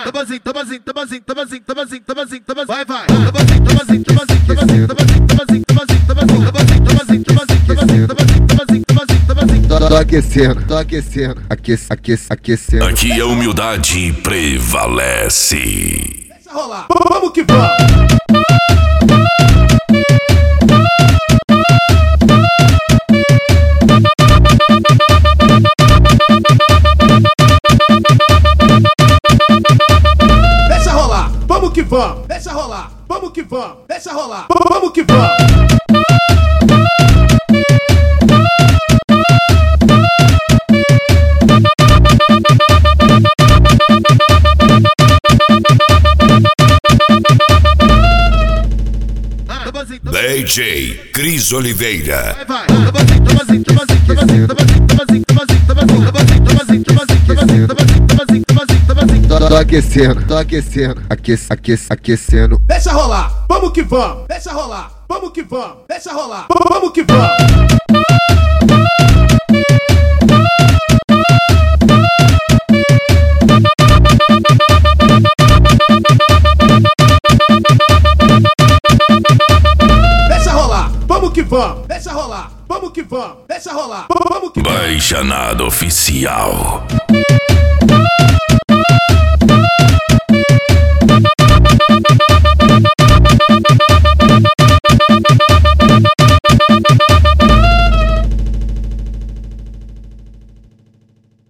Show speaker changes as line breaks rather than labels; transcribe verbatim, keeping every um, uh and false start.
toma assim, toma assim, toma assim, toma assim, toma assim, toma assim, toma assim, vai, vai. Toma assim, toma assim, toma assim, toma assim, toma assim, toma assim, toma assim, toma assim, toma assim, toma assim, toma assim, toma assim, toma assim, toma assim, toma assim.
Tô aquecendo, tô aquecendo, aquece, aquece, aquecendo.
Aqui a humildade prevalece.
Deixa rolar, vamos que vamos. Deixa rolar, vamos que vamos. Deixa rolar, vamos que vamos. Deixa rolar, vamos que vamos.
D J Cris Oliveira.
Vai, vai. Toma assim, toma assim, toma assim, toma assim, toma assim, toma assim, toma assim, toma assim, toma assim, toma assim, toma assim, toma assim, toma assim, toma assim, toma assim.
Tô aquecendo, tô aquecendo, aquece, aquece, aquecendo.
Deixa rolar, vamos que vamos. Deixa rolar, vamos que vamos. Deixa rolar, vamos que vamos. Deixa rolar, vamos que vamos. Deixa rolar, vamos que vamos. Deixa rolar, vamos que vamos.
Baixanada Oficial.